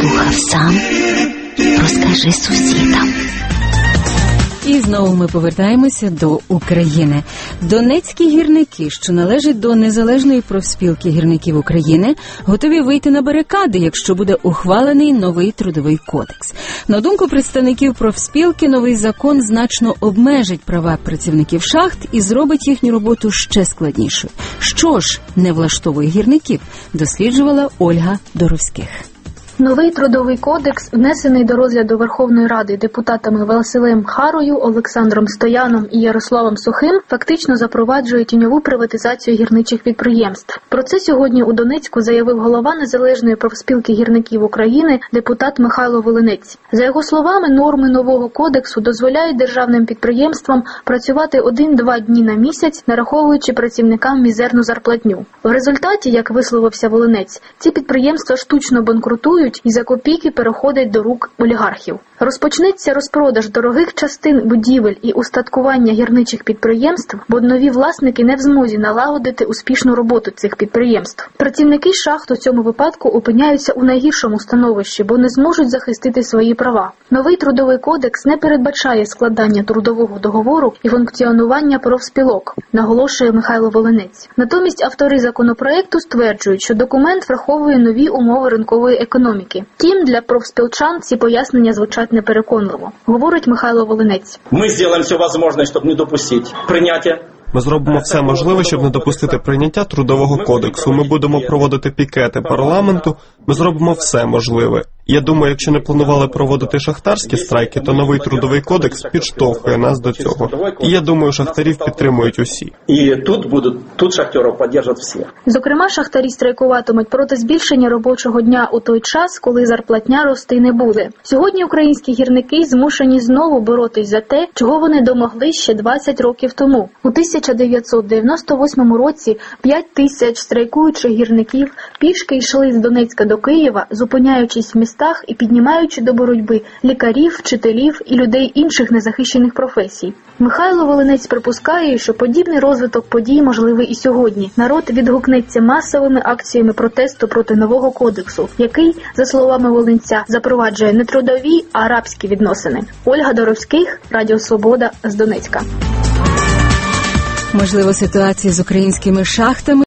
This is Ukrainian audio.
слухав сам, розкажи сусідам. І знову ми повертаємося до України. Донецькі гірники, що належать до Незалежної профспілки гірників України, готові вийти на барикади, якщо буде ухвалений новий трудовий кодекс. На думку представників профспілки, новий закон значно обмежить права працівників шахт і зробить їхню роботу ще складнішою. Що ж не влаштовує гірників, досліджувала Ольга Доровських. Новий трудовий кодекс, внесений до розгляду Верховної Ради депутатами Василем Харою, Олександром Стояном і Ярославом Сухим, фактично запроваджує тіньову приватизацію гірничих підприємств. Про це сьогодні у Донецьку заявив голова Незалежної профспілки гірників України, депутат Михайло Волинець. За його словами, норми нового кодексу дозволяють державним підприємствам працювати 1-2 дні на місяць, нараховуючи працівникам мізерну зарплатню. В результаті, як висловився Волинець, ці підприємства штучно банкрутують і за копійки переходять до рук олігархів. Розпочнеться розпродаж дорогих частин будівель і устаткування гірничих підприємств, бо нові власники не в змозі налагодити успішну роботу цих підприємств. Працівники шахт у цьому випадку опиняються у найгіршому становищі, бо не зможуть захистити свої права. Новий трудовий кодекс не передбачає складання трудового договору і функціонування профспілок, наголошує Михайло Волинець. Натомість автори законопроекту стверджують, що документ враховує нові умови ринкової економіки. Втім, для профспілчан ці пояснення звучать непереконливо, говорить Михайло Волинець. Ми зробимо все можливе, щоб не допустити прийняття. Ми зробимо все можливе, щоб не допустити прийняття трудового кодексу. Ми будемо проводити пікети парламенту, ми зробимо все можливе. Я думаю, якщо не планували проводити шахтарські страйки, то новий трудовий кодекс підштовхує нас до цього. І я думаю, шахтарів підтримують усі. І тут шахтарів підтримують всі. Зокрема, шахтарі страйкуватимуть проти збільшення робочого дня у той час, коли зарплатня рости не буде. Сьогодні українські гірники змушені знову боротись за те, чого вони домогли ще 20 років тому. У 1998 році 5 тисяч страйкуючих гірників пішки йшли з Донецька до Києва, зупиняючись в містах і піднімаючи до боротьби лікарів, вчителів і людей інших незахищених професій. Михайло Волинець припускає, що подібний розвиток подій можливий і сьогодні. Народ відгукнеться масовими акціями протесту проти нового кодексу, який, за словами Волинця, запроваджує не трудові, а рабські відносини. Ольга Доровських, Радіо Свобода з Донецька. Можливо, ситуація з українськими шахтами